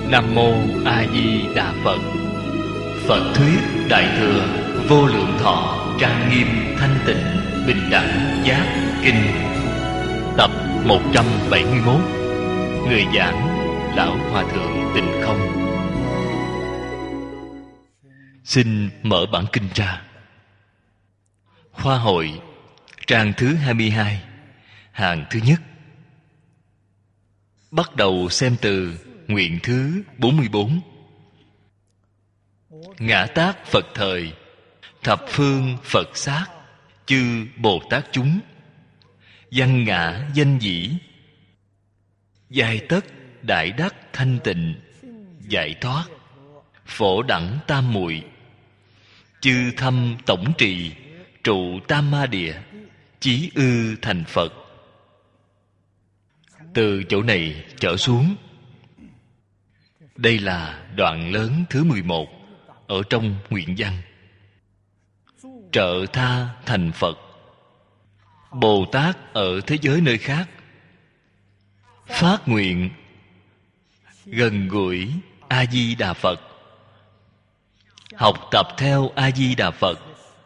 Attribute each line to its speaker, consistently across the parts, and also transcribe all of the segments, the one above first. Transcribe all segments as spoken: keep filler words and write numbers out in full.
Speaker 1: Nam Mô A Di Đà Phật. Phật thuyết Đại thừa Vô Lượng Thọ Trang Nghiêm Thanh Tịnh Bình Đẳng Giác Kinh, tập một trăm bảy mươi mốt. Người giảng Lão Hòa Thượng Tịnh Không. Xin mở bản kinh ra. Khoa hội trang thứ hai mươi hai, hàng thứ nhất. Bắt đầu xem từ nguyện thứ bốn mươi bốn. Ngã tát Phật thời, thập phương Phật sát, chư Bồ Tát chúng, văn ngã danh dĩ, giai tất đại đắc thanh tịnh, giải thoát, phổ đẳng tam muội, chư thâm tổng trì, trụ tam ma địa, chí ư thành Phật. Từ chỗ này trở xuống, đây là đoạn lớn thứ mười một ở trong nguyện văn. Trợ tha thành Phật. Bồ Tát ở thế giới nơi khác phát nguyện gần gũi A Di Đà Phật, học tập theo A Di Đà Phật.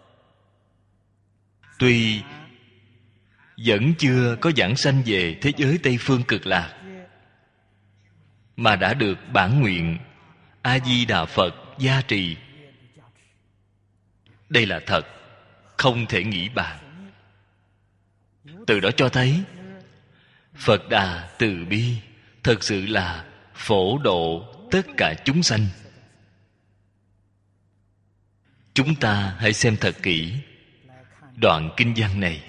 Speaker 1: Tuy vẫn chưa có giảng sanh về thế giới Tây Phương Cực Lạc, mà đã được bản nguyện A Di Đà Phật gia trì. Đây là thật, không thể nghĩ bàn. Từ đó cho thấy Phật Đà từ bi thật sự là phổ độ tất cả chúng sanh. Chúng ta hãy xem thật kỹ đoạn kinh văn này.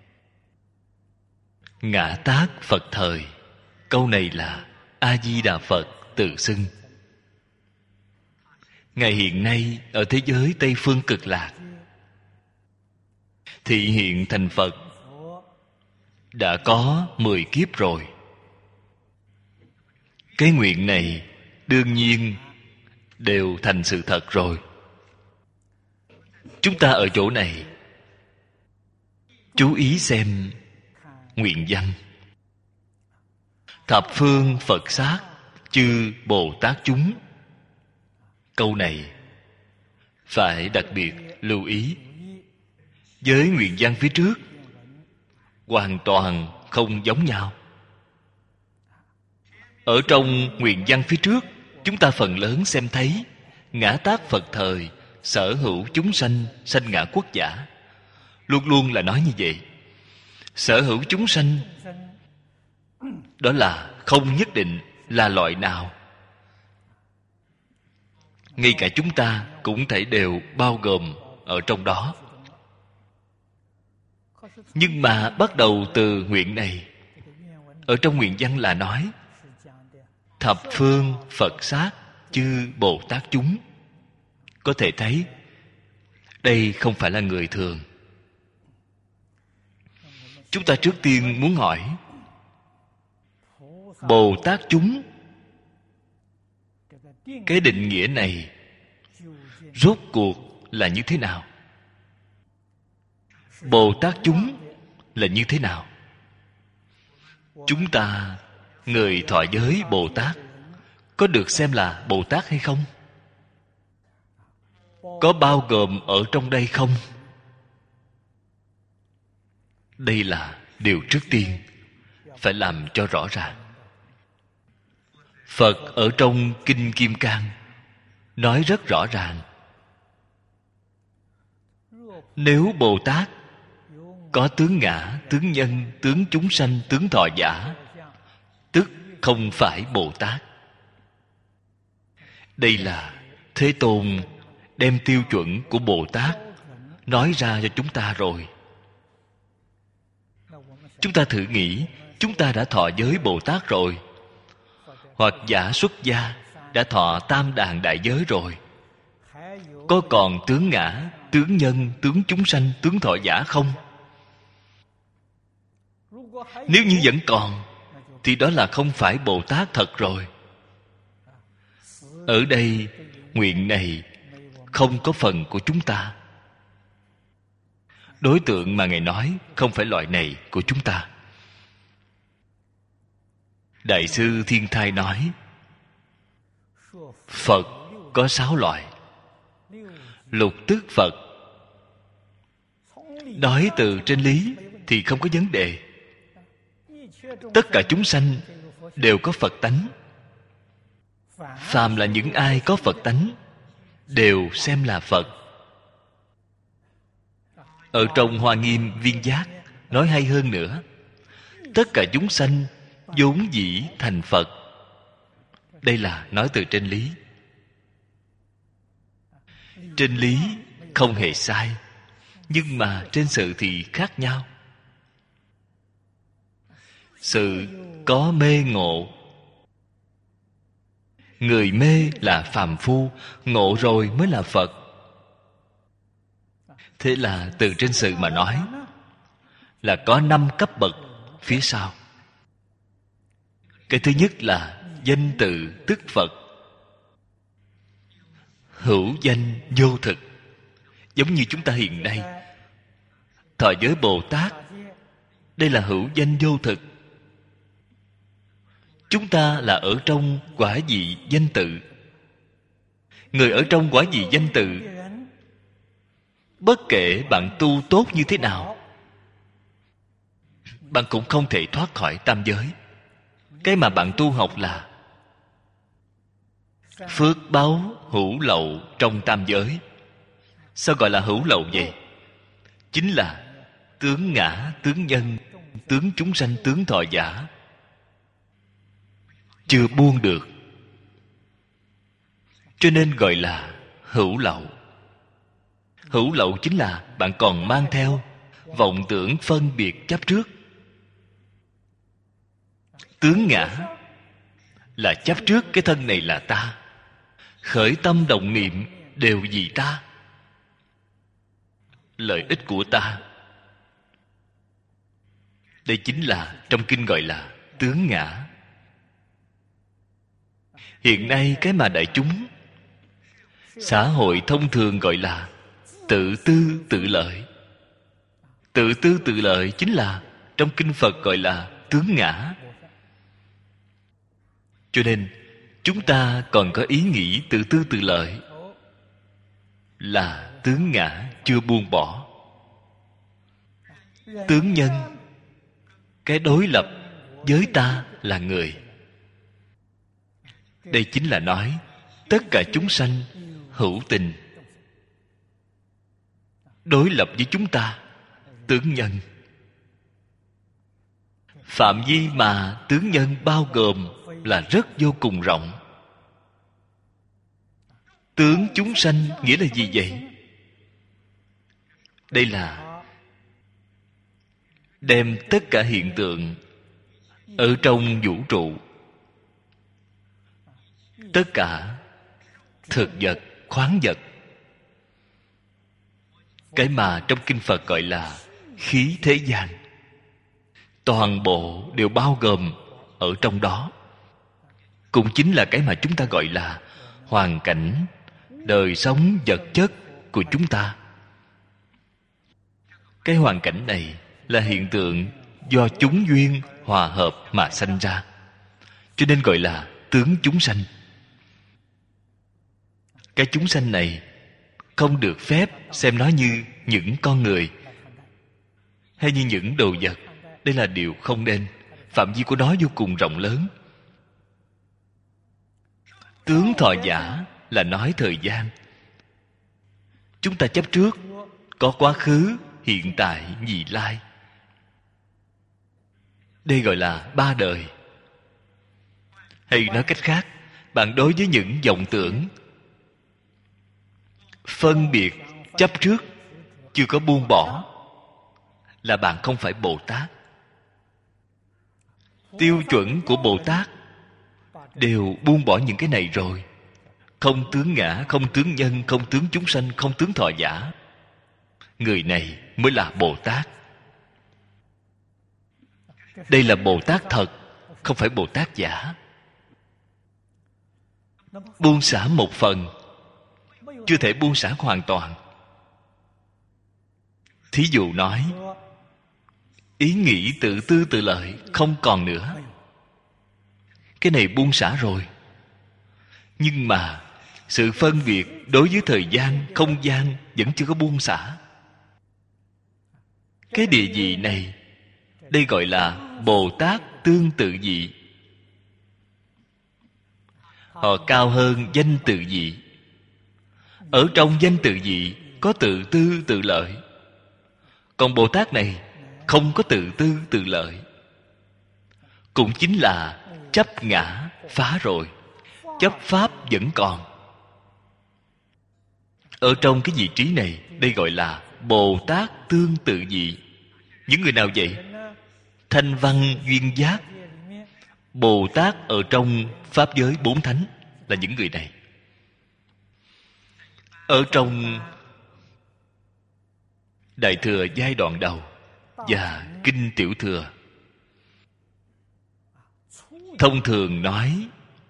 Speaker 1: Ngã tát Phật thời, câu này là A Di Đà Phật tự xưng. Ngài hiện nay ở thế giới Tây Phương Cực Lạc, thị hiện thành Phật đã có mười kiếp rồi. Cái nguyện này đương nhiên đều thành sự thật rồi. Chúng ta ở chỗ này chú ý xem nguyện văn. Thập phương Phật sát, chư Bồ Tát chúng. Câu này phải đặc biệt lưu ý. Với nguyện văn phía trước hoàn toàn không giống nhau. Ở trong nguyện văn phía trước, chúng ta phần lớn xem thấy ngã tát Phật thời, sở hữu chúng sanh, sanh ngã quốc giả. Luôn luôn là nói như vậy. Sở hữu chúng sanh, đó là không nhất định là loại nào. Ngay cả chúng ta cũng thể đều bao gồm ở trong đó. Nhưng mà bắt đầu từ nguyện này, ở trong nguyện văn là nói thập phương Phật sát, chư Bồ Tát chúng. Có thể thấy đây không phải là người thường. Chúng ta trước tiên muốn hỏi, Bồ Tát chúng, cái định nghĩa này rốt cuộc là như thế nào? Bồ Tát chúng là như thế nào? Chúng ta, người thọ giới Bồ Tát, có được xem là Bồ Tát hay không? Có bao gồm ở trong đây không? Đây là điều trước tiên phải làm cho rõ ràng. Phật ở trong Kinh Kim Cang nói rất rõ ràng. Nếu Bồ Tát có tướng ngã, tướng nhân, tướng chúng sanh, tướng thọ giả, tức không phải Bồ Tát. Đây là Thế Tôn đem tiêu chuẩn của Bồ Tát nói ra cho chúng ta rồi. Chúng ta thử nghĩ, chúng ta đã thọ giới Bồ Tát rồi, hoặc giả xuất gia đã thọ tam đàn đại giới rồi, có còn tướng ngã, tướng nhân, tướng chúng sanh, tướng thọ giả không? Nếu như vẫn còn, thì đó là không phải Bồ Tát thật rồi. Ở đây, nguyện này không có phần của chúng ta. Đối tượng mà Ngài nói không phải loại này của chúng ta. Đại sư Thiên Thai nói, Phật có sáu loại. Lục tức Phật. Nói từ trên lý thì không có vấn đề. Tất cả chúng sanh đều có Phật tánh. Phàm là những ai có Phật tánh đều xem là Phật. Ở trong Hoa Nghiêm Viên Giác nói hay hơn nữa: tất cả chúng sanh vốn dĩ thành Phật. Đây là nói từ trên lý. Trên lý không hề sai, nhưng mà trên sự thì khác nhau. Sự có mê ngộ. Người mê là phàm phu, ngộ rồi mới là Phật. Thế là từ trên sự mà nói là có năm cấp bậc phía sau. Cái thứ nhất là danh tự tức Phật. Hữu danh vô thực. Giống như chúng ta hiện nay thọ giới Bồ Tát, đây là hữu danh vô thực. Chúng ta là ở trong quả vị danh tự. Người ở trong quả vị danh tự, bất kể bạn tu tốt như thế nào, bạn cũng không thể thoát khỏi tam giới. Cái mà bạn tu học là phước báu hữu lậu trong tam giới. Sao gọi là hữu lậu vậy? Chính là tướng ngã, tướng nhân, tướng chúng sanh, tướng thọ giả chưa buông được, cho nên gọi là hữu lậu. Hữu lậu chính là bạn còn mang theo vọng tưởng phân biệt chấp trước. Tướng ngã là chấp trước cái thân này là ta, khởi tâm động niệm đều vì ta, lợi ích của ta. Đây chính là trong kinh gọi là tướng ngã. Hiện nay cái mà đại chúng xã hội thông thường gọi là tự tư tự lợi. Tự tư tự lợi chính là trong kinh Phật gọi là tướng ngã. Cho nên chúng ta còn có ý nghĩ tự tư tự lợi là tướng ngã chưa buông bỏ. Tướng nhân, cái đối lập với ta là người. Đây chính là nói tất cả chúng sanh hữu tình, đối lập với chúng ta, tướng nhân. Phạm vi mà tướng nhân bao gồm là rất vô cùng rộng. Tướng chúng sanh nghĩa là gì vậy? Đây là đem tất cả hiện tượng ở trong vũ trụ, tất cả thực vật, khoáng vật, cái mà trong kinh Phật gọi là khí thế gian, toàn bộ đều bao gồm ở trong đó. Cũng chính là cái mà chúng ta gọi là hoàn cảnh đời sống vật chất của chúng ta. Cái hoàn cảnh này là hiện tượng do chúng duyên hòa hợp mà sanh ra, cho nên gọi là tướng chúng sanh. Cái chúng sanh này không được phép xem nó như những con người hay như những đồ vật. Đây là điều không nên. Phạm vi của nó vô cùng rộng lớn. Tướng thọ giả là nói thời gian. Chúng ta chấp trước có quá khứ, hiện tại, vị lai. Đây gọi là ba đời. Hay nói cách khác, bạn đối với những vọng tưởng phân biệt chấp trước chưa có buông bỏ là bạn không phải Bồ Tát. Tiêu chuẩn của Bồ Tát đều buông bỏ những cái này rồi. Không tướng ngã, không tướng nhân, không tướng chúng sanh, không tướng thọ giả. Người này mới là Bồ Tát. Đây là Bồ Tát thật, không phải Bồ Tát giả. Buông xả một phần, chưa thể buông xả hoàn toàn. Thí dụ nói, ý nghĩ tự tư tự lợi không còn nữa. Cái này buông xả rồi. Nhưng mà sự phân biệt đối với thời gian, không gian vẫn chưa có buông xả. Cái địa vị này, đây gọi là Bồ Tát tương tự vị. Họ cao hơn danh tự vị. Ở trong danh tự vị có tự tư tự lợi. Còn Bồ Tát này không có tự tư tự lợi. Cũng chính là chấp ngã phá rồi, chấp pháp vẫn còn. Ở trong cái vị trí này, đây gọi là Bồ Tát tương tự vị. Những người nào vậy? Thanh văn duyên giác. Bồ Tát ở trong pháp giới bốn thánh là những người này. Ở trong Đại Thừa giai đoạn đầu và Kinh Tiểu Thừa, thông thường nói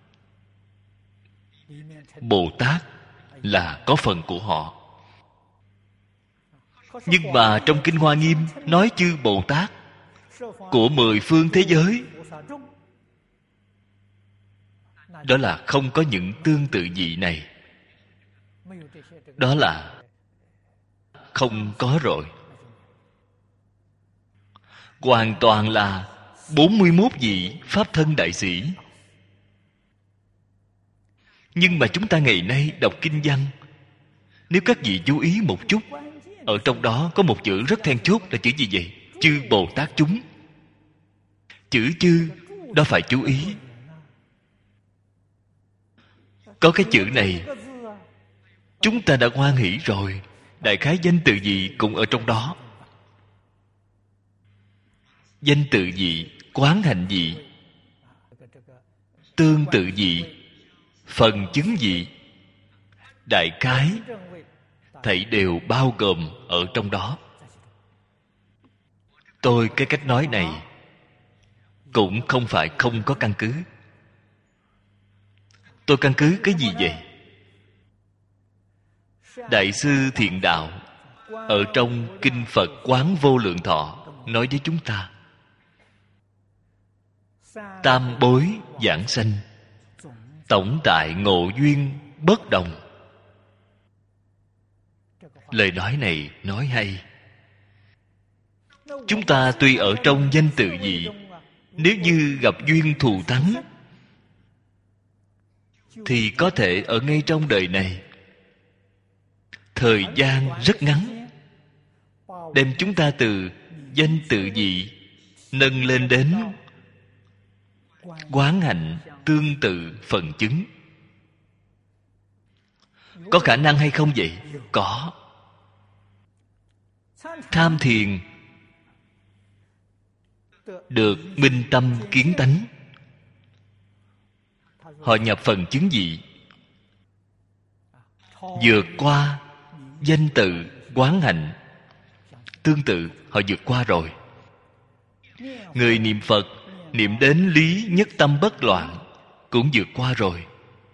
Speaker 1: Bồ Tát là có phần của họ. Nhưng mà trong Kinh Hoa Nghiêm nói chư Bồ Tát của mười phương thế giới, đó là không có những tương tự vị này. Đó là không có rồi. Hoàn toàn là bốn mươi mốt vị Pháp thân đại sĩ. Nhưng mà chúng ta ngày nay đọc kinh văn, nếu các vị chú ý một chút, ở trong đó có một chữ rất then chốt là chữ gì vậy? Chư Bồ Tát chúng. Chữ chư đó phải chú ý. Có cái chữ này, chúng ta đã hoan hỷ rồi. Đại khái danh từ gì cũng ở trong đó. Danh tự gì, quán hành gì, tương tự gì, phần chứng gì, đại khái thảy đều bao gồm ở trong đó. Tôi cái cách nói này cũng không phải không có căn cứ. Tôi căn cứ cái gì vậy? Đại sư Thiện Đạo ở trong Kinh Phật Quán Vô Lượng Thọ nói với chúng ta: tam bối giảng sanh, tổng tại ngộ duyên bất đồng. Lời nói này nói hay. Chúng ta tuy ở trong danh tự gì, nếu như gặp duyên thù thắng, thì có thể ở ngay trong đời này, thời gian rất ngắn, đem chúng ta từ danh tự gì nâng lên đến quán hạnh tương tự phần chứng. Có khả năng hay không vậy? Có. Tham thiền được minh tâm kiến tánh, họ nhập phần chứng gì? Vượt qua danh tự quán hạnh tương tự, họ vượt qua rồi. Người niệm Phật niệm đến lý nhất tâm bất loạn cũng vượt qua rồi,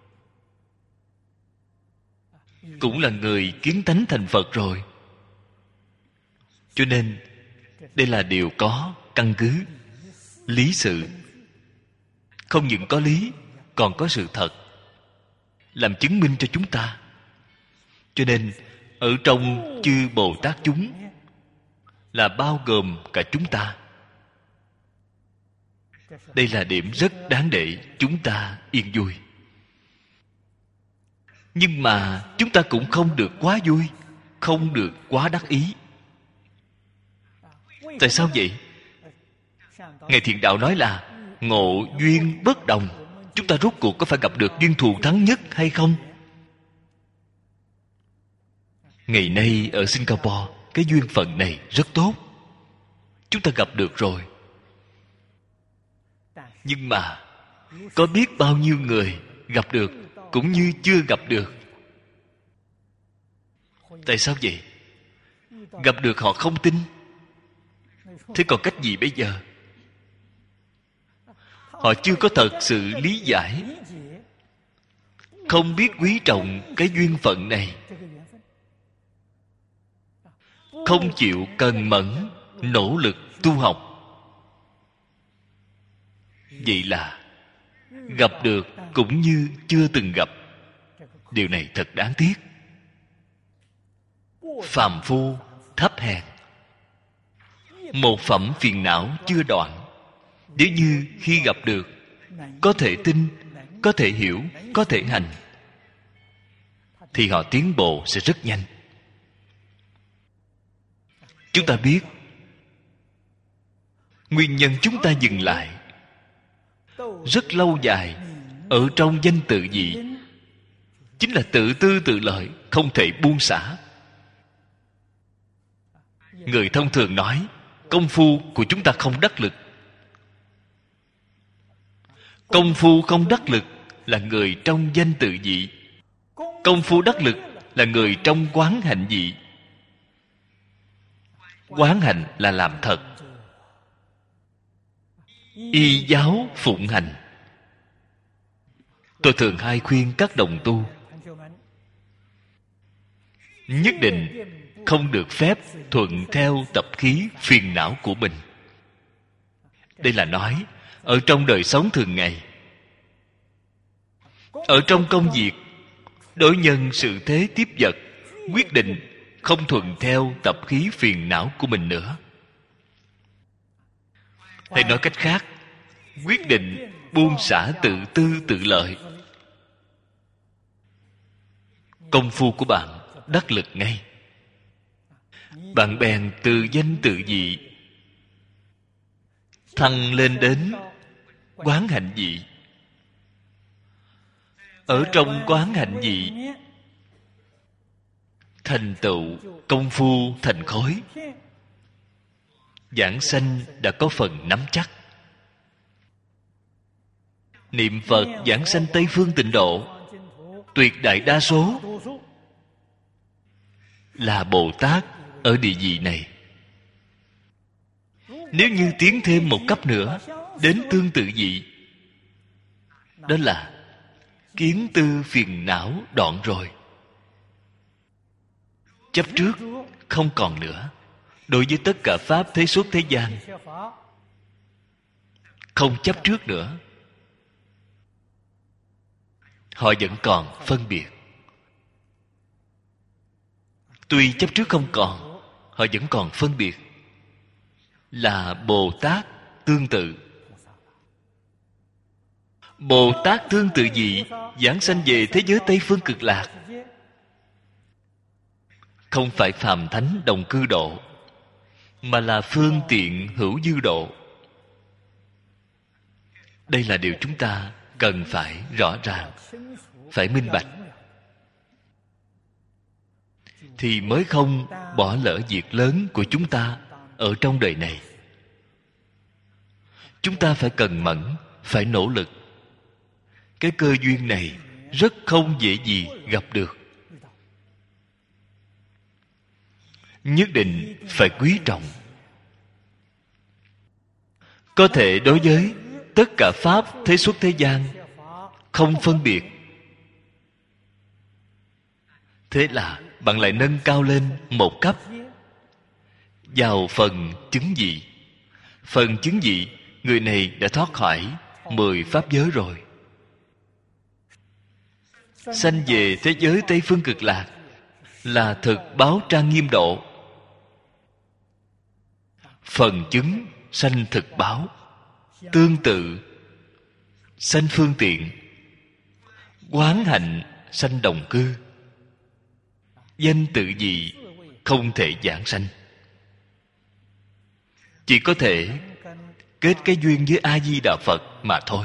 Speaker 1: cũng là người kiến tánh thành Phật rồi. Cho nên đây là điều có căn cứ, lý sự. Không những có lý, còn có sự thật làm chứng minh cho chúng ta. Cho nên ở trong chư Bồ Tát chúng là bao gồm cả chúng ta. Đây là điểm rất đáng để chúng ta yên vui. Nhưng mà chúng ta cũng không được quá vui, không được quá đắc ý. Tại sao vậy? Ngài Thiện Đạo nói là ngộ duyên bất đồng. Chúng ta rốt cuộc có phải gặp được duyên thù thắng nhất hay không? Ngày nay ở Singapore, cái duyên phận này rất tốt, chúng ta gặp được rồi. Nhưng mà có biết bao nhiêu người gặp được cũng như chưa gặp được. Tại sao vậy? Gặp được họ không tin. Thế còn cách gì bây giờ? Họ chưa có thật sự lý giải, không biết quý trọng cái duyên phận này, không chịu cần mẫn nỗ lực tu học. Vậy là gặp được cũng như chưa từng gặp. Điều này thật đáng tiếc. Phàm phu thấp hèn, một phẩm phiền não chưa đoạn. Nếu như khi gặp được, có thể tin, có thể hiểu, có thể hành, thì họ tiến bộ sẽ rất nhanh. Chúng ta biết nguyên nhân chúng ta dừng lại rất lâu dài ở trong danh tự gì, chính là tự tư tự lợi, không thể buông xả. Người thông thường nói công phu của chúng ta không đắc lực. Công phu không đắc lực là người trong danh tự dị. Công phu đắc lực là người trong quán hạnh dị. Quán hạnh là làm thật, y giáo phụng hành. Tôi thường hay khuyên các đồng tu nhất định không được phép thuận theo tập khí phiền não của mình. Đây là nói ở trong đời sống thường ngày, ở trong công việc, đối nhân sự thế tiếp vật, quyết định không thuận theo tập khí phiền não của mình nữa. Hay nói cách khác, quyết định buông xả tự tư tự lợi. Công phu của bạn đắc lực ngay. Bạn bèn từ danh tự dị thăng lên đến quán hạnh dị. Ở trong quán hạnh dị thành tựu công phu thành khối, giảng sanh đã có phần nắm chắc. Niệm Phật giảng sanh Tây Phương Tịnh Độ, tuyệt đại đa số là Bồ Tát ở địa vị này. Nếu như tiến thêm một cấp nữa đến tương tự vị, đó là kiến tư phiền não đoạn rồi. Chấp trước không còn nữa. Đối với tất cả pháp thế xuất thế gian, không chấp trước nữa. Họ vẫn còn phân biệt. Tuy chấp trước không còn, họ vẫn còn phân biệt. Là Bồ Tát tương tự. Bồ Tát tương tự gì? Giảng sanh về thế giới Tây Phương Cực Lạc. Không phải phàm thánh đồng cư độ, mà là phương tiện hữu dư độ. Đây là điều chúng ta cần phải rõ ràng, phải minh bạch, thì mới không bỏ lỡ việc lớn của chúng ta ở trong đời này. Chúng ta phải cần mẫn, phải nỗ lực. Cái cơ duyên này rất không dễ gì gặp được. Nhất định phải quý trọng. Có thể đối với tất cả pháp thế xuất thế gian không phân biệt. Thế là bạn lại nâng cao lên một cấp, vào phần chứng dị. Phần chứng dị, người này đã thoát khỏi mười pháp giới rồi, sanh về thế giới Tây Phương Cực Lạc, là thực báo trang nghiêm độ. Phần chứng sanh thực báo, tương tự sanh phương tiện, quán hạnh sanh đồng cư. Danh tự gì không thể giảng sanh, chỉ có thể kết cái duyên với A Di Đà Phật mà thôi.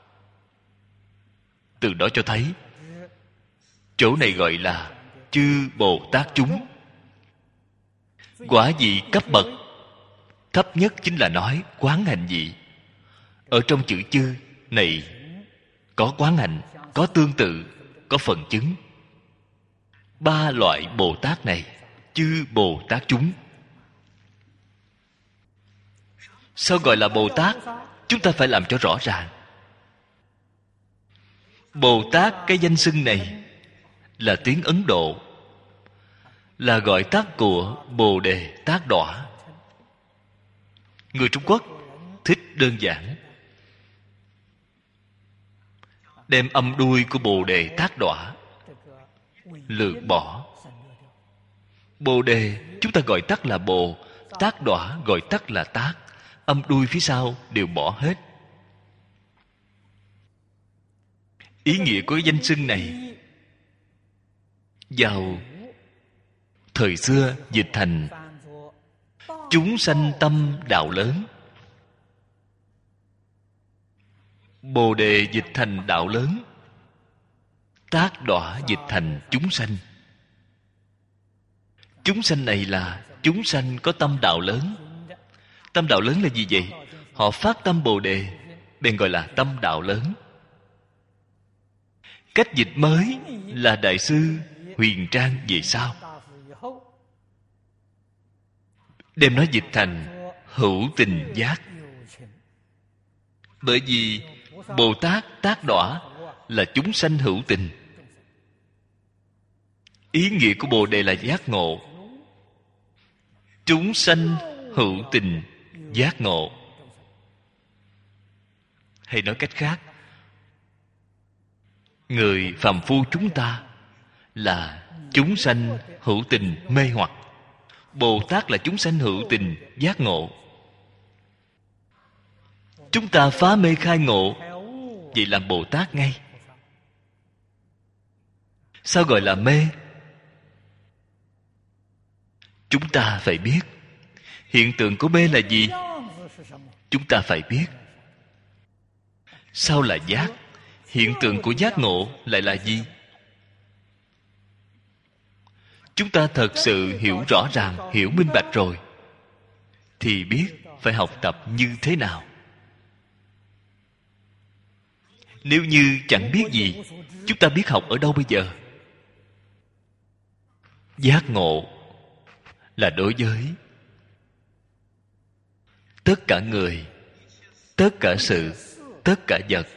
Speaker 1: Từ đó cho thấy chỗ này gọi là chư Bồ Tát chúng. Quả vị cấp bậc thấp nhất chính là nói quán hạnh vị. Ở trong chữ chư này có quán hạnh, có tương tự, có phần chứng. Ba loại Bồ Tát này, chư Bồ Tát chúng. Sao gọi là Bồ Tát? Chúng ta phải làm cho rõ ràng. Bồ Tát, cái danh xưng này là tiếng Ấn Độ, là gọi tắt của Bồ Đề Tát Đọa. Người Trung Quốc thích đơn giản, đem âm đuôi của Bồ Đề Tát Đọa lược bỏ. Bồ đề chúng ta gọi tắt là bồ, tác đọa gọi tắt là tác, âm đuôi phía sau đều bỏ hết. Ý nghĩa của danh xưng này vào thời xưa dịch thành chúng sanh tâm đạo lớn. Bồ đề dịch thành đạo lớn, tác đọa dịch thành chúng sanh. Chúng sanh này là chúng sanh có tâm đạo lớn. Tâm đạo lớn là gì vậy? Họ phát tâm bồ đề, bèn gọi là tâm đạo lớn. Cách dịch mới là Đại sư Huyền Trang về sau đem nó dịch thành hữu tình giác. Bởi vì Bồ Tát tác đọa là chúng sanh hữu tình. Ý nghĩa của bồ đề là giác ngộ. Chúng sanh hữu tình giác ngộ. Hay nói cách khác, người phàm phu chúng ta là chúng sanh hữu tình mê hoặc. Bồ Tát là chúng sanh hữu tình giác ngộ. Chúng ta phá mê khai ngộ, vậy làm Bồ Tát ngay. Sao gọi là mê? Chúng ta phải biết hiện tượng của mê là gì. Chúng ta phải biết sao là giác. Hiện tượng của giác ngộ lại là gì? Chúng ta thật sự hiểu rõ ràng, hiểu minh bạch rồi thì biết phải học tập như thế nào. Nếu như chẳng biết gì, chúng ta biết học ở đâu bây giờ? Giác ngộ là đối với tất cả người, tất cả sự, tất cả vật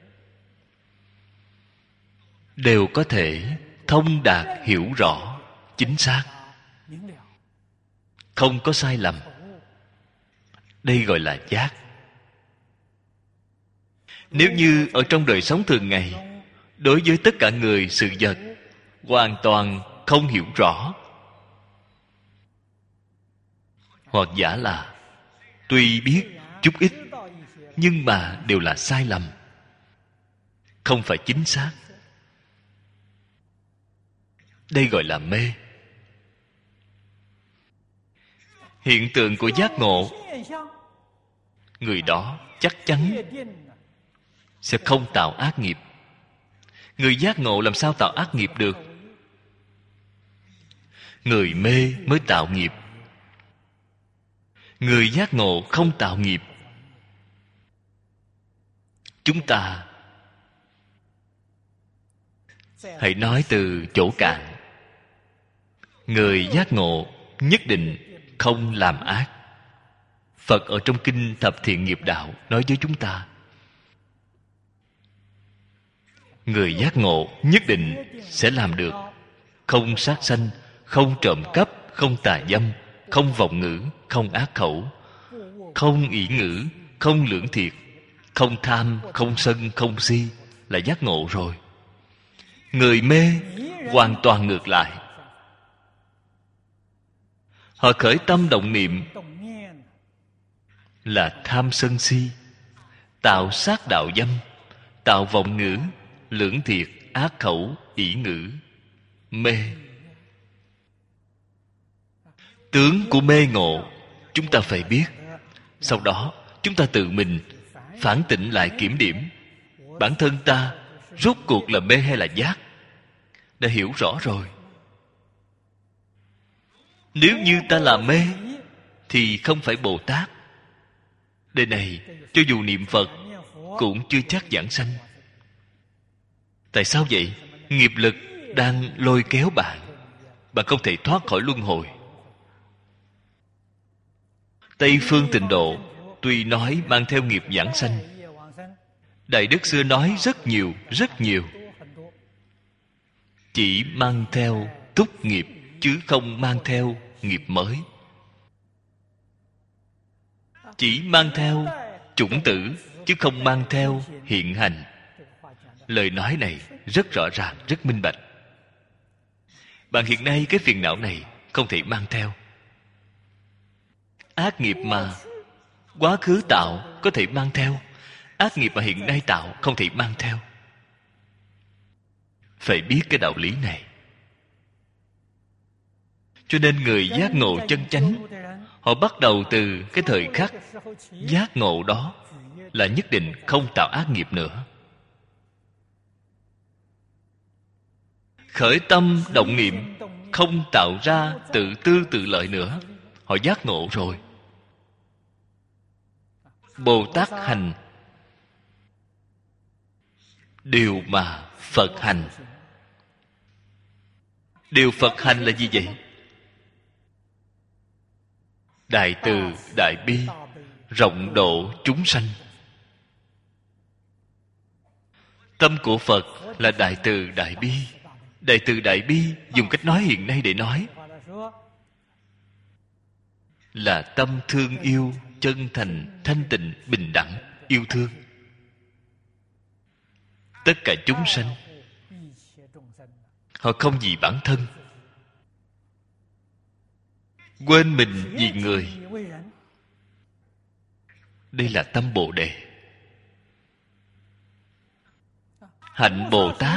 Speaker 1: đều có thể thông đạt hiểu rõ chính xác, không có sai lầm. Đây gọi là giác. Nếu như ở trong đời sống thường ngày, đối với tất cả người sự vật hoàn toàn không hiểu rõ, hoặc giả là tuy biết chút ít nhưng mà đều là sai lầm, không phải chính xác, đây gọi là mê. Hiện tượng của giác ngộ, người đó chắc chắn sẽ không tạo ác nghiệp. Người giác ngộ làm sao tạo ác nghiệp được? Người mê mới tạo nghiệp. Người giác ngộ không tạo nghiệp. Chúng ta hãy nói từ chỗ cạn. Người giác ngộ nhất định không làm ác. Phật ở trong kinh Thập Thiện Nghiệp Đạo nói với chúng ta, người giác ngộ nhất định sẽ làm được không sát sanh, không trộm cắp, không tà dâm, không vọng ngữ, không ác khẩu, không ỷ ngữ, không lưỡng thiệt, không tham, không sân, không si, là giác ngộ rồi. Người mê hoàn toàn ngược lại. Họ khởi tâm động niệm là tham sân si, tạo sát đạo dâm, tạo vọng ngữ, lưỡng thiệt, ác khẩu, ỷ ngữ, mê. Tướng của mê ngộ chúng ta phải biết. Sau đó chúng ta tự mình phản tỉnh lại kiểm điểm bản thân ta rốt cuộc là mê hay là giác. Đã hiểu rõ rồi. Nếu như ta là mê thì không phải Bồ Tát. Đời này cho dù niệm Phật cũng chưa chắc giảng sanh. Tại sao vậy? Nghiệp lực đang lôi kéo bạn, bạn không thể thoát khỏi luân hồi. Tây phương tịnh độ tuy nói mang theo nghiệp giảng sanh, Đại Đức xưa nói rất nhiều, rất nhiều, chỉ mang theo túc nghiệp chứ không mang theo nghiệp mới. Chỉ mang theo chủng tử chứ không mang theo hiện hành. Lời nói này rất rõ ràng, rất minh bạch. Bạn hiện nay cái phiền não này không thể mang theo. Ác nghiệp mà quá khứ tạo có thể mang theo, ác nghiệp mà hiện nay tạo không thể mang theo. Phải biết cái đạo lý này. Cho nên người giác ngộ chân chánh, họ bắt đầu từ cái thời khắc giác ngộ đó là nhất định không tạo ác nghiệp nữa. Khởi tâm động niệm không tạo ra tự tư tự lợi nữa. Họ giác ngộ rồi. Bồ Tát hành điều mà Phật hành. Điều Phật hành là gì vậy? Đại từ, đại bi, rộng độ chúng sanh. Tâm của Phật là đại từ, đại bi. Đại từ, đại bi dùng cách nói hiện nay để nói là tâm thương yêu, chân thành, thanh tịnh, bình đẳng, yêu thương tất cả chúng sanh. Họ không vì bản thân, quên mình vì người. Đây là tâm Bồ Đề. Hạnh Bồ Tát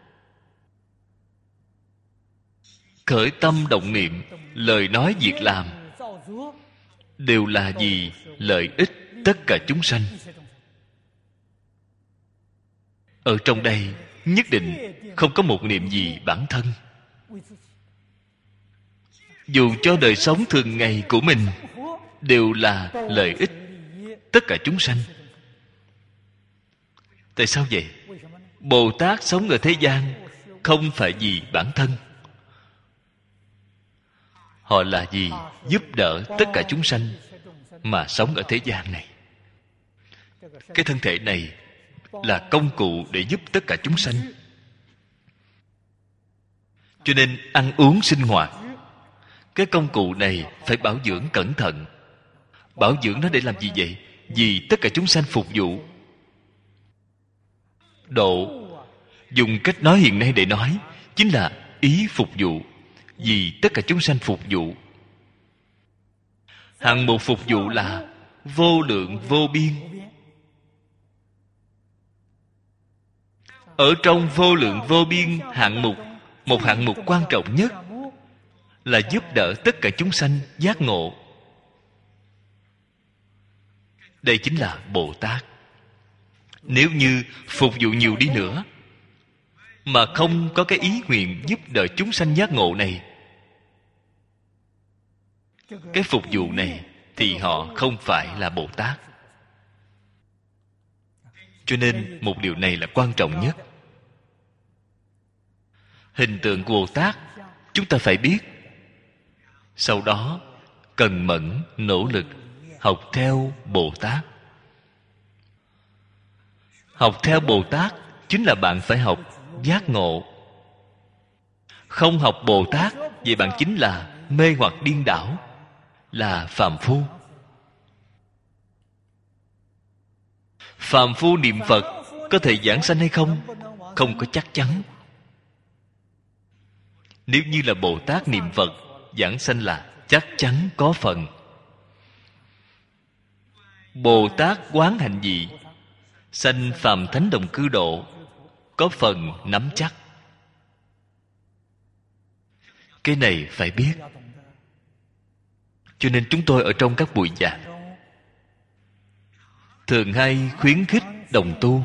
Speaker 1: khởi tâm động niệm, lời nói việc làm đều là vì lợi ích tất cả chúng sanh. Ở trong đây nhất định không có một niệm gì bản thân. Dù cho đời sống thường ngày của mình đều là lợi ích tất cả chúng sanh. Tại sao vậy? Bồ Tát sống ở thế gian không phải vì bản thân. Họ là vì giúp đỡ tất cả chúng sanh mà sống ở thế gian này. Cái thân thể này là công cụ để giúp tất cả chúng sanh. Cho nên ăn uống sinh hoạt, cái công cụ này phải bảo dưỡng cẩn thận. Bảo dưỡng nó để làm gì vậy? Vì tất cả chúng sanh phục vụ. Độ, dùng cách nói hiện nay để nói, chính là ý phục vụ. Vì tất cả chúng sanh phục vụ. Hạng mục phục vụ là vô lượng vô biên. Ở trong vô lượng vô biên hạng mục, một hạng mục quan trọng nhất là giúp đỡ tất cả chúng sanh giác ngộ. Đây chính là Bồ Tát. Nếu như phục vụ nhiều đi nữa mà không có cái ý nguyện giúp đỡ chúng sanh giác ngộ này, cái phục vụ này thì họ không phải là Bồ Tát. Cho nên một điều này là quan trọng nhất. Hình tượng của Bồ Tát chúng ta phải biết. Sau đó cần mẫn nỗ lực học theo Bồ Tát. Học theo Bồ Tát chính là bạn phải học giác ngộ. Không học Bồ Tát, vậy bạn chính là mê hoặc điên đảo, là phàm phu. Phàm phu niệm Phật có thể giảng sanh hay không? Không có chắc chắn. Nếu như là Bồ Tát niệm Phật, giảng sanh là chắc chắn có phần. Bồ Tát quán hạnh vị, sanh phàm thánh đồng cư độ, có phần nắm chắc. Cái này phải biết. Cho nên chúng tôi ở trong các buổi giảng thường hay khuyến khích đồng tu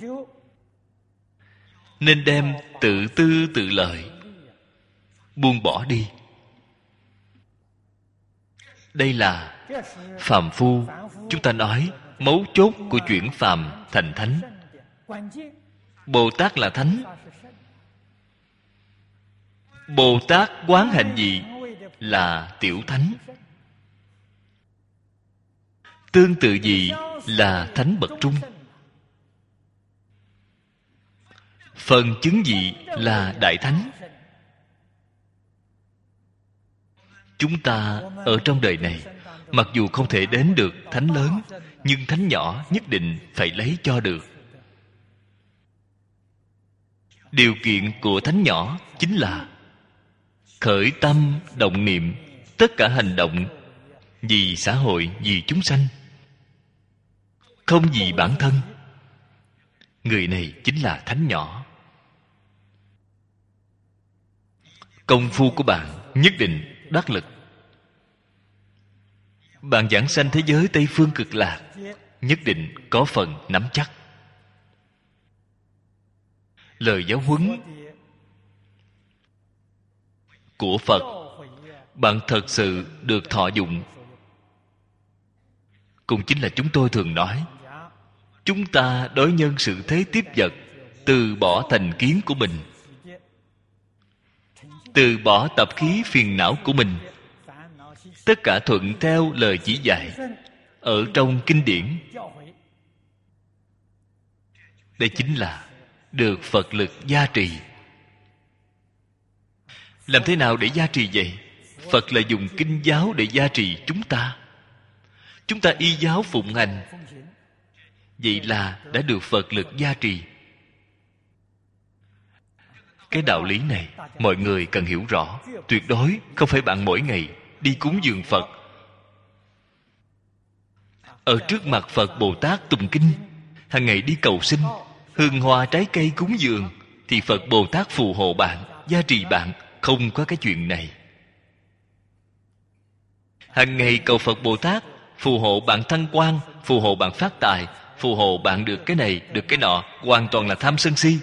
Speaker 1: nên đem tự tư tự lợi buông bỏ đi. Đây là phàm phu. Chúng ta nói mấu chốt của chuyển phàm thành thánh. Bồ Tát là thánh. Bồ Tát quán hạnh vị là tiểu thánh. Tương tự gì là thánh bậc trung. Phần chứng vị là đại thánh. Chúng ta ở trong đời này mặc dù không thể đến được thánh lớn, nhưng thánh nhỏ nhất định phải lấy cho được. Điều kiện của thánh nhỏ chính là khởi tâm động niệm, tất cả hành động vì xã hội, vì chúng sanh, không vì bản thân. Người này chính là thánh nhỏ. Công phu của bạn nhất định đắc lực. Bạn giảng sanh thế giới Tây Phương Cực Lạc, nhất định có phần nắm chắc. Lời giáo huấn của Phật bạn thật sự được thọ dụng. Cũng chính là chúng tôi thường nói, chúng ta đối nhân sự thế tiếp vật, từ bỏ thành kiến của mình, từ bỏ tập khí phiền não của mình, tất cả thuận theo lời chỉ dạy ở trong kinh điển. Đây chính là được Phật lực gia trì. Làm thế nào để gia trì vậy? Phật là dùng kinh giáo để gia trì chúng ta. Chúng ta y giáo phụng hành, vậy là đã được Phật lực gia trì. Cái đạo lý này mọi người cần hiểu rõ. Tuyệt đối không phải bạn mỗi ngày đi cúng dường Phật, ở trước mặt Phật Bồ Tát tụng kinh, hàng ngày đi cầu xin, hương hoa trái cây cúng dường, thì Phật Bồ Tát phù hộ bạn, gia trì bạn. Không có cái chuyện này. Hàng ngày cầu Phật Bồ Tát phù hộ bạn thăng quan, phù hộ bạn phát tài, phù hộ bạn được cái này, được cái nọ, hoàn toàn là tham sân si.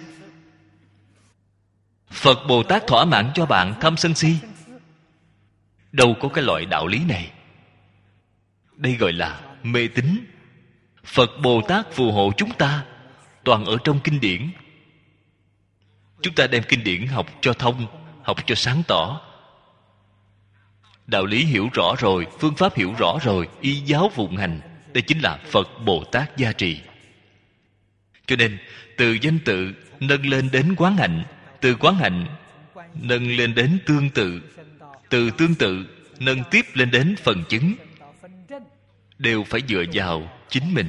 Speaker 1: Phật Bồ Tát thỏa mãn cho bạn tham sân si. Đâu có cái loại đạo lý này. Đây gọi là mê tín. Phật Bồ Tát phù hộ chúng ta toàn ở trong kinh điển. Chúng ta đem kinh điển học cho thông, học cho sáng tỏ. Đạo lý hiểu rõ rồi, phương pháp hiểu rõ rồi, y giáo phụng hành, đây chính là Phật Bồ Tát gia trì. Cho nên từ danh tự nâng lên đến quán hạnh, từ quán hạnh nâng lên đến tương tự, từ tương tự nâng tiếp lên đến phần chứng, đều phải dựa vào chính mình.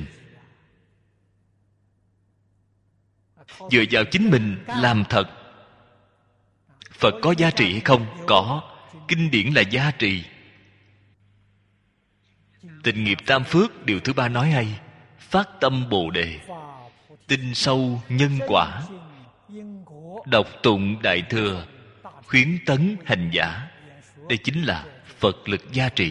Speaker 1: Dựa vào chính mình làm thật. Phật có giá trị hay không? Có. Kinh điển là giá trị. Tịnh nghiệp tam phước điều thứ ba nói hay: phát tâm Bồ Đề, tin sâu nhân quả, đọc tụng Đại Thừa, khuyến tấn hành giả. Đây chính là Phật lực gia trì.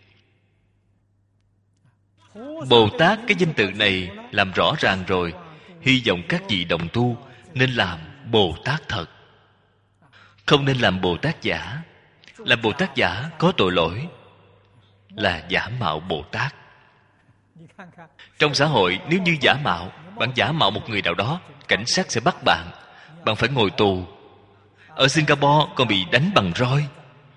Speaker 1: Bồ Tát, cái danh tự này làm rõ ràng rồi. Hy vọng các vị đồng tu nên làm Bồ Tát thật, không nên làm Bồ Tát giả. Làm Bồ Tát giả có tội lỗi, là giả mạo Bồ Tát. Trong xã hội, nếu như giả mạo, bạn giả mạo một người nào đó, cảnh sát sẽ bắt bạn, bạn phải ngồi tù. Ở Singapore còn bị đánh bằng roi.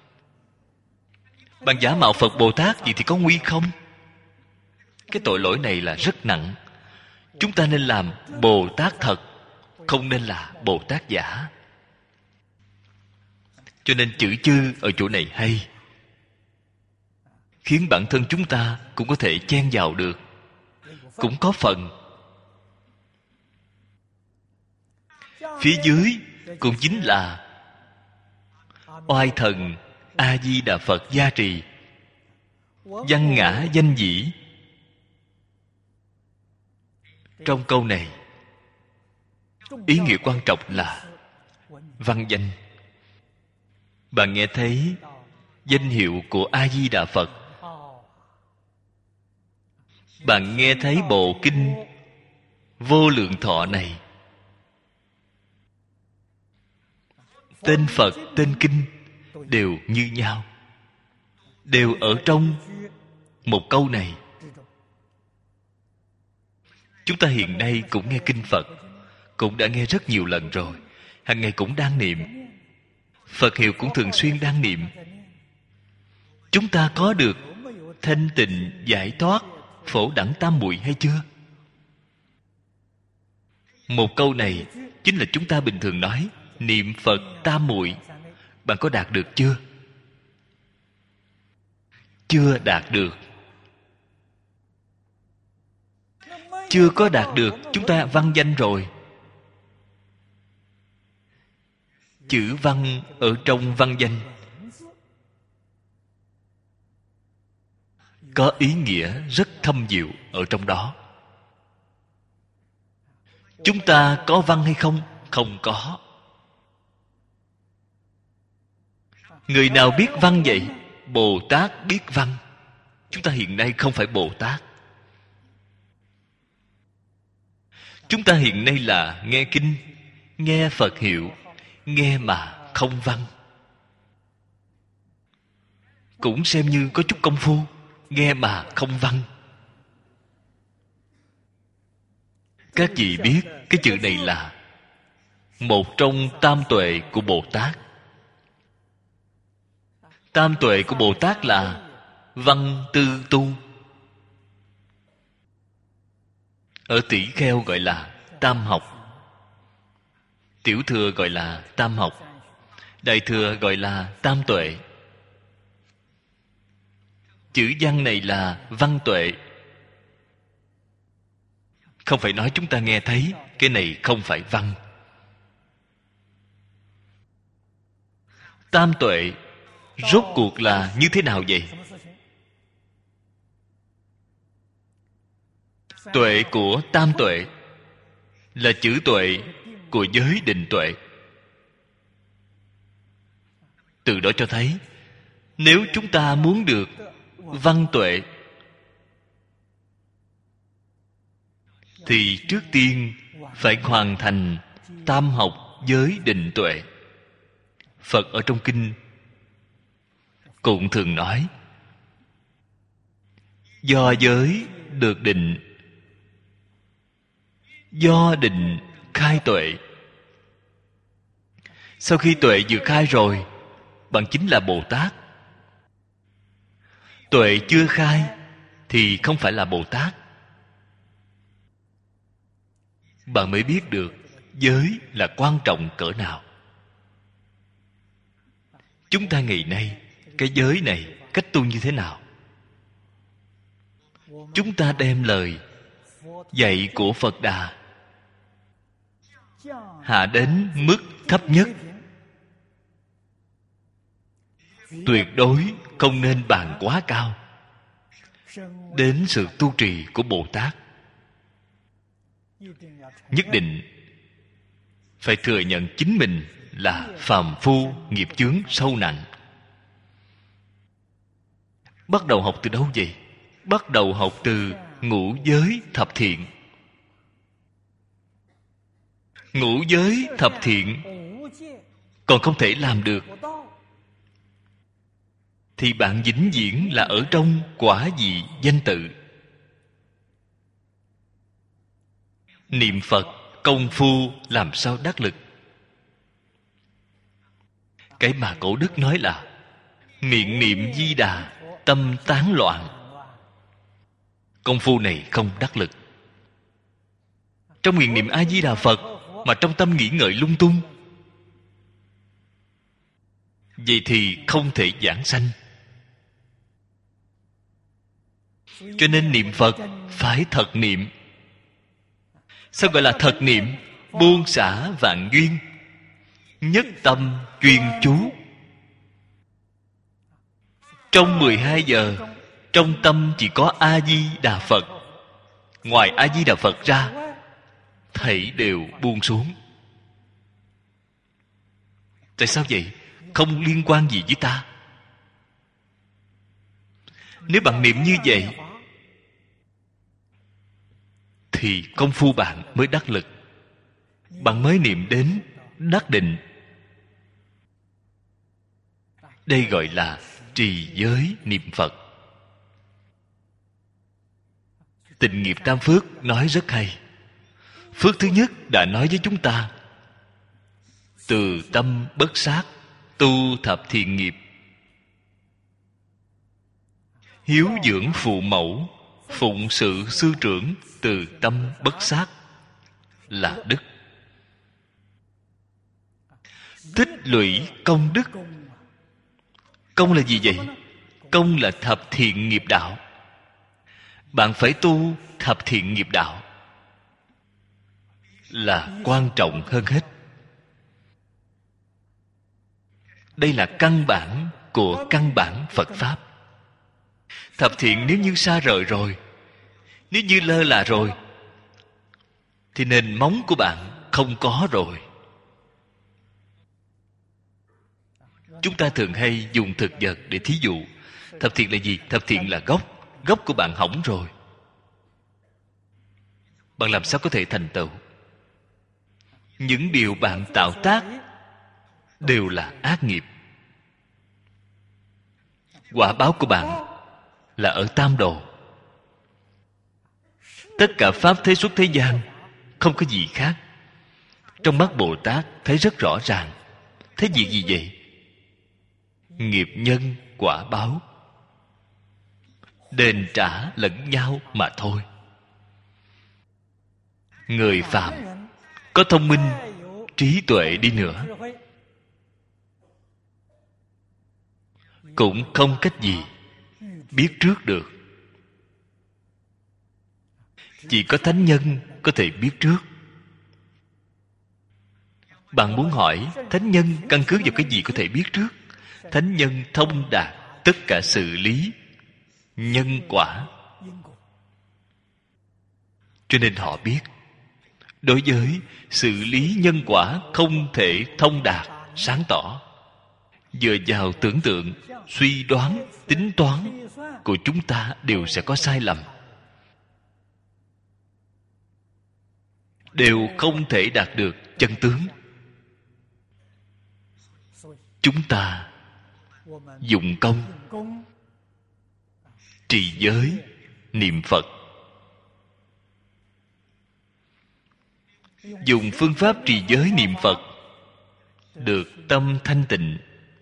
Speaker 1: Bạn giả mạo Phật Bồ Tát gì thì có nguy không? Cái tội lỗi này là rất nặng. Chúng ta nên làm Bồ Tát thật, không nên là Bồ Tát giả. Cho nên chữ chư ở chỗ này hay, khiến bản thân chúng ta cũng có thể chen vào được, cũng có phần. Phía dưới cũng chính là oai thần A Di Đà Phật gia trì, văn ngã danh dĩ. Trong câu này, ý nghĩa quan trọng là văn danh. Bạn nghe thấy danh hiệu của A Di Đà Phật, bạn nghe thấy bộ kinh Vô Lượng Thọ này, tên Phật, tên kinh đều như nhau, đều ở trong một câu này. Chúng ta hiện nay cũng nghe kinh Phật, cũng đã nghe rất nhiều lần rồi, hàng ngày cũng đang niệm, Phật hiệu cũng thường xuyên đang niệm. Chúng ta có được thanh tịnh giải thoát phổ đẳng tam muội hay chưa? Một câu này chính là chúng ta bình thường nói niệm Phật tam muội. Bạn có đạt được chưa? Chưa đạt được. Chưa có đạt được, chúng ta văn danh rồi. Chữ văn ở trong văn danh có ý nghĩa rất thâm diệu ở trong đó. Chúng ta có văn hay không? Không có. Người nào biết văn vậy? Bồ Tát biết văn. Chúng ta hiện nay không phải Bồ Tát. Chúng ta hiện nay là nghe kinh, nghe Phật hiệu, nghe mà không văn. Cũng xem như có chút công phu, nghe mà không văn. Các vị biết cái chữ này là một trong tam tuệ của Bồ Tát. Tam tuệ của Bồ Tát là văn tư tu. Ở Tỷ Kheo gọi là tam học, Tiểu Thừa gọi là tam học, Đại Thừa gọi là tam tuệ. Chữ văn này là văn tuệ. Không phải nói chúng ta nghe thấy cái này không phải văn. Tam tuệ rốt cuộc là như thế nào vậy? Tuệ của tam tuệ là chữ tuệ của giới định tuệ. Từ đó cho thấy, nếu chúng ta muốn được văn tuệ thì trước tiên phải hoàn thành tam học giới định tuệ. Phật ở trong kinh cũng thường nói, do giới được định, do định khai tuệ. Sau khi tuệ vừa khai rồi, bạn chính là Bồ Tát. Tuệ chưa khai thì không phải là Bồ Tát. Bạn mới biết được giới là quan trọng cỡ nào. Chúng ta ngày nay, cái giới này cách tu như thế nào? Chúng ta đem lời dạy của Phật Đà hạ đến mức thấp nhất. Tuyệt đối không nên bàn quá cao. Đến sự tu trì của Bồ Tát, nhất định phải thừa nhận chính mình là phàm phu nghiệp chướng sâu nặng. Bắt đầu học từ đâu vậy? Bắt đầu học từ ngũ giới thập thiện. Ngũ giới thập thiện còn không thể làm được thì bạn vĩnh viễn là ở trong quả vị danh tự. Niệm Phật công phu làm sao đắc lực? Cái mà Cổ Đức nói là miệng niệm Di Đà, tâm tán loạn. Công phu này không đắc lực. Trong miệng niệm A Di Đà Phật mà trong tâm nghĩ ngợi lung tung, vậy thì không thể giảng sanh. Cho nên niệm Phật phải thật niệm. Sao gọi là thật niệm? Buông xả vạn duyên, nhất tâm chuyên chú. Trong mười hai giờ, trong tâm chỉ có A Di Đà Phật. Ngoài A Di Đà Phật ra, thảy đều buông xuống. Tại sao vậy? Không liên quan gì với ta. Nếu bạn niệm như vậy thì công phu bạn mới đắc lực. Bạn mới niệm đến đắc định. Đây gọi là trì giới niệm Phật. Tịnh nghiệp tam phước nói rất hay. Phước thứ nhất đã nói với chúng ta, từ tâm bất sát, tu thập thiện nghiệp. Hiếu dưỡng phụ mẫu, phụng sự sư trưởng, từ tâm bất sát là đức. Tích lũy công đức. Công là gì vậy? Công là thập thiện nghiệp đạo. Bạn phải tu thập thiện nghiệp đạo là quan trọng hơn hết. Đây là căn bản của căn bản Phật Pháp. Thập thiện nếu như xa rời rồi, nếu như lơ là rồi, thì nền móng của bạn không có rồi. Chúng ta thường hay dùng thực vật để thí dụ. Thập thiện là gì? Thập thiện là gốc. Gốc của bạn hỏng rồi, bạn làm sao có thể thành tựu? Những điều bạn tạo tác đều là ác nghiệp. Quả báo của bạn là ở tam đồ. Tất cả pháp thế xuất thế gian không có gì khác. Trong mắt Bồ Tát thấy rất rõ ràng. Thế việc gì vậy? Nghiệp nhân quả báo, đền trả lẫn nhau mà thôi. Người phàm có thông minh, trí tuệ đi nữa cũng không cách gì biết trước được. Chỉ có thánh nhân có thể biết trước. Bạn muốn hỏi thánh nhân căn cứ vào cái gì có thể biết trước? Thánh nhân thông đạt tất cả sự lý nhân quả, cho nên họ biết. Đối với sự lý nhân quả không thể thông đạt sáng tỏ, dựa vào tưởng tượng, suy đoán, tính toán của chúng ta đều sẽ có sai lầm, đều không thể đạt được chân tướng. Chúng ta dụng công trì giới niệm Phật, dùng phương pháp trì giới niệm Phật được tâm thanh tịnh.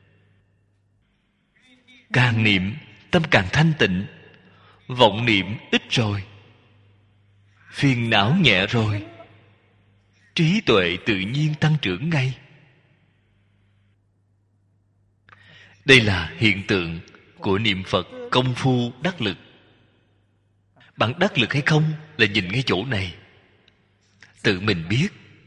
Speaker 1: Càng niệm tâm càng thanh tịnh, vọng niệm ít rồi, phiền não nhẹ rồi, trí tuệ tự nhiên tăng trưởng ngay. Đây là hiện tượng của niệm Phật công phu đắc lực. Bạn đắc lực hay không là nhìn ngay chỗ này, tự mình biết.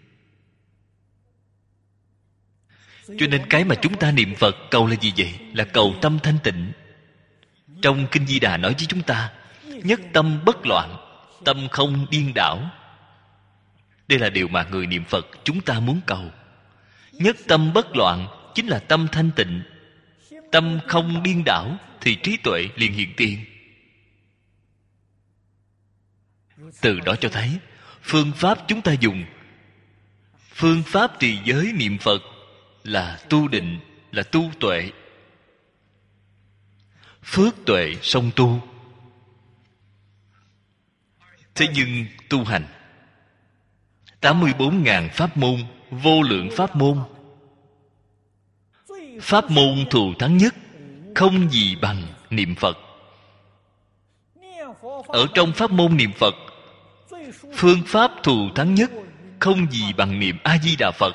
Speaker 1: Cho nên cái mà chúng ta niệm Phật cầu là gì vậy? Là cầu tâm thanh tịnh. Trong Kinh Di Đà nói với chúng ta, nhất tâm bất loạn, tâm không điên đảo. Đây là điều mà người niệm Phật chúng ta muốn cầu. Nhất tâm bất loạn chính là tâm thanh tịnh. Tâm không điên đảo thì trí tuệ liền hiện tiền. Từ đó cho thấy phương pháp chúng ta dùng, phương pháp trì giới niệm Phật là tu định, là tu tuệ. Phước tuệ song tu. Thế nhưng tu hành tám mươi bốn ngàn pháp môn, vô lượng pháp môn, pháp môn thù thắng nhất không gì bằng niệm Phật. Ở trong pháp môn niệm Phật, phương pháp thù thắng nhất không gì bằng niệm A Di Đà Phật.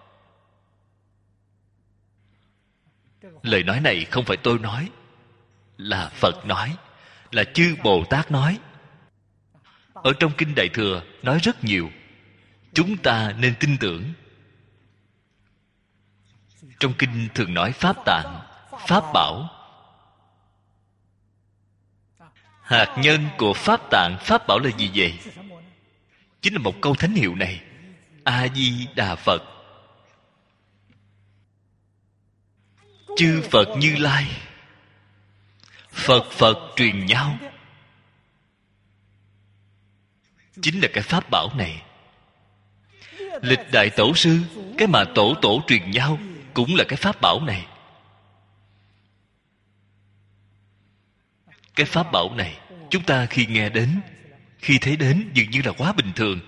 Speaker 1: Lời nói này không phải tôi nói, là Phật nói, là chư Bồ Tát nói. Ở trong Kinh Đại Thừa nói rất nhiều, chúng ta nên tin tưởng. Trong Kinh thường nói Pháp Tạng, Pháp Bảo. Hạt nhân của Pháp Tạng, Pháp Bảo là gì vậy? Chính là một câu thánh hiệu này, A Di Đà Phật. Chư Phật Như Lai, Phật Phật truyền nhau, chính là cái Pháp Bảo này. Lịch đại tổ sư, cái mà tổ tổ truyền nhau cũng là cái Pháp Bảo này. Cái Pháp Bảo này chúng ta khi nghe đến, khi thấy đến dường như là quá bình thường,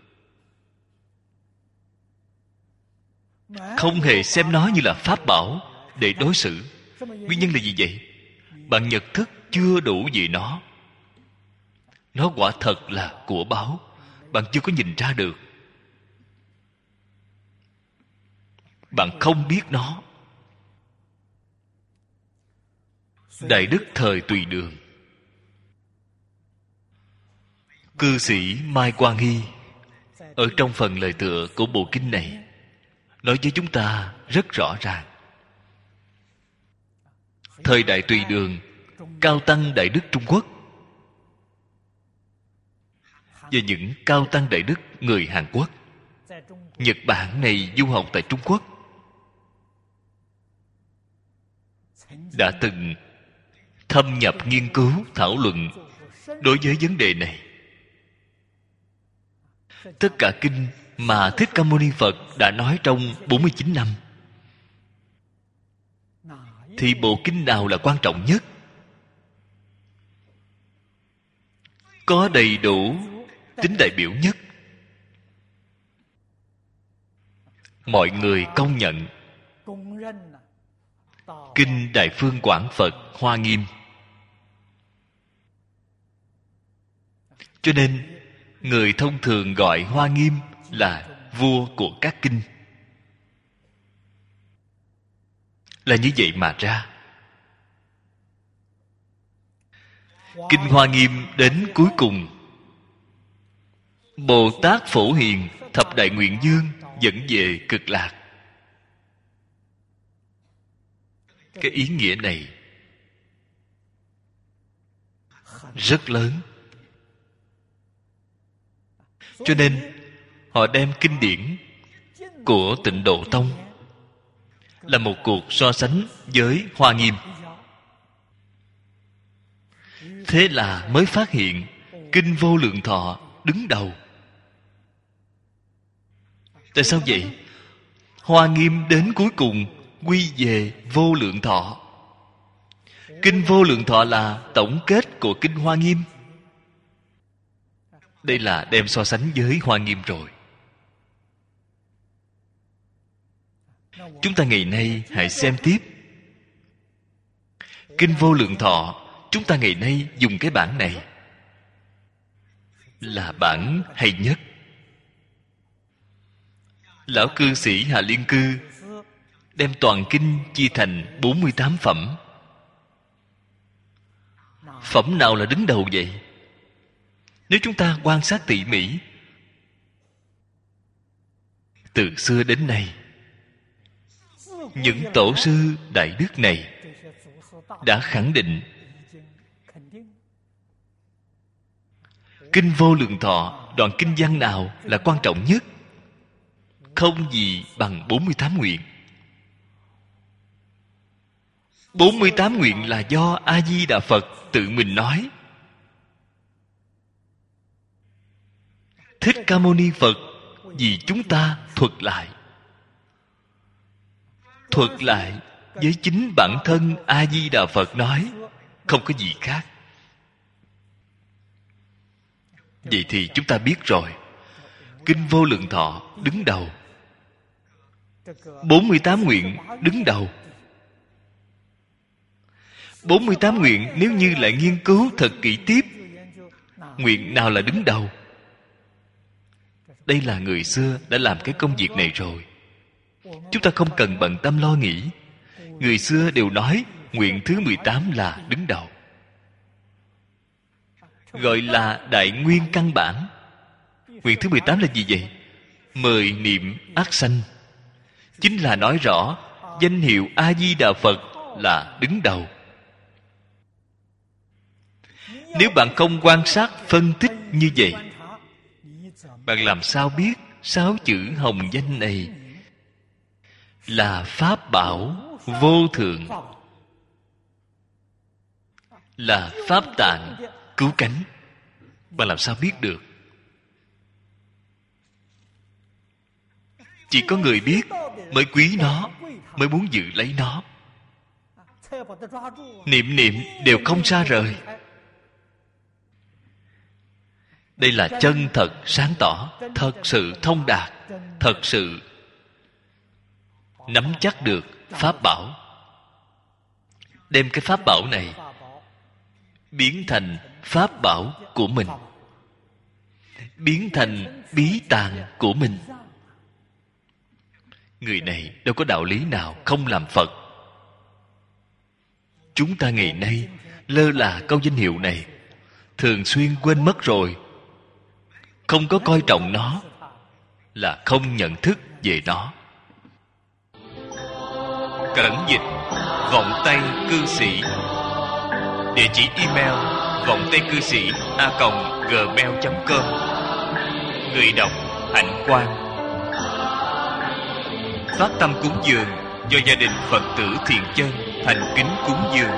Speaker 1: không hề xem nó như là Pháp Bảo để đối xử. Nguyên nhân là gì vậy? Bạn nhận thức chưa đủ về nó. Nó quả thật là của báu, bạn chưa có nhìn ra được. Bạn không biết nó. Đại đức thời Tùy Đường, cư sĩ Mai Quang Hy ở trong phần lời tựa của bộ kinh này nói với chúng ta rất rõ ràng. Thời Đại Tùy Đường cao tăng đại đức Trung Quốc và những cao tăng đại đức người Hàn Quốc. Nhật Bản này du học tại Trung Quốc đã từng thâm nhập nghiên cứu thảo luận đối với vấn đề này. Tất cả kinh mà Thích Ca Mâu Ni Phật đã nói trong bốn mươi chín năm thì bộ kinh nào là quan trọng nhất, có đầy đủ tính đại biểu nhất? Mọi người công nhận kinh Đại Phương Quảng Phật Hoa Nghiêm. Cho nên người thông thường gọi Hoa Nghiêm là vua của các kinh. Là như vậy mà ra. Kinh Hoa Nghiêm đến cuối cùng, Bồ Tát Phổ Hiền thập đại nguyện dương dẫn về cực lạc. Cái ý nghĩa này rất lớn. Cho nên họ đem kinh điển của Tịnh Độ Tông là một cuộc so sánh với Hoa Nghiêm. Thế là mới phát hiện kinh Vô Lượng Thọ đứng đầu. Tại sao vậy? Hoa Nghiêm đến cuối cùng quy về Vô Lượng Thọ. Kinh Vô Lượng Thọ là tổng kết của kinh Hoa Nghiêm. Đây là đem so sánh với Hoa Nghiêm rồi. Chúng ta ngày nay hãy xem tiếp. Kinh Vô Lượng Thọ, chúng ta ngày nay dùng cái bản này là bản hay nhất. Lão cư sĩ Hà Liên Cư đem toàn kinh chia thành bốn mươi tám phẩm. Phẩm nào là đứng đầu vậy? Nếu chúng ta quan sát tỉ mỉ, từ xưa đến nay, những tổ sư đại đức này đã khẳng định kinh Vô Lượng Thọ, đoạn kinh văn nào là quan trọng nhất? Không gì bằng bốn mươi tám nguyện. bốn mươi tám nguyện là do A-di-đà Phật tự mình nói. Thích Ca Mâu Ni Phật vì chúng ta thuật lại. Thuật lại với chính bản thân A-di-đà Phật nói, không có gì khác. Vậy thì chúng ta biết rồi, kinh Vô Lượng Thọ đứng đầu, bốn mươi tám nguyện đứng đầu. bốn mươi tám nguyện nếu như lại nghiên cứu thật kỹ tiếp, nguyện nào là đứng đầu? Đây là người xưa đã làm cái công việc này rồi. Chúng ta không cần bận tâm lo nghĩ. Người xưa đều nói nguyện thứ mười tám là đứng đầu, gọi là đại nguyên căn bản. Nguyện thứ mười tám là gì vậy? Mười niệm ác sanh. Chính là nói rõ danh hiệu A-di-đà Phật là đứng đầu. Nếu bạn không quan sát phân tích như vậy, bạn làm sao biết sáu chữ hồng danh này là pháp bảo vô thượng, là pháp tạng cứu cánh? Bạn làm sao biết được? Chỉ có người biết mới quý nó, mới muốn giữ lấy nó. Niệm niệm đều không xa rời. Đây là chân thật sáng tỏ, thật sự thông đạt, thật sự nắm chắc được pháp bảo. Đem cái pháp bảo này biến thành pháp bảo của mình, biến thành bí tàng của mình. Người này đâu có đạo lý nào không làm Phật. Chúng ta ngày nay lơ là câu danh hiệu này, thường xuyên quên mất rồi, không có coi trọng nó, là không nhận thức về nó. Cẩn dịch vọng tay cư sĩ. Địa chỉ email vọng tây cư sĩ a còng gmail chấm com. Người đọc Hạnh Quang. Phát tâm cúng dường do gia đình Phật tử Thiện Chân thành kính cúng dường.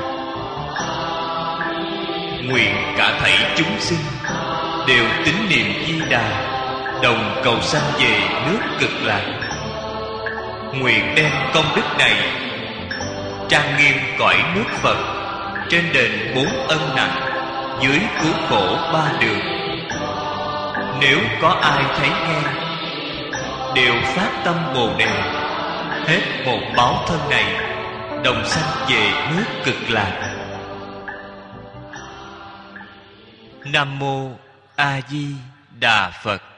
Speaker 1: Nguyện cả thảy chúng sinh đều tín niệm Di Đà, đồng cầu sanh về nước Cực Lạc. Nguyện đem công đức này trang nghiêm cõi nước Phật, trên đền bốn ân nặng, dưới cứu khổ ba đường. Nếu có ai thấy nghe, đều phát tâm Bồ Đề, hết một báo thân này, đồng sanh về nước Cực Lạc. Nam mô A Di Đà Phật.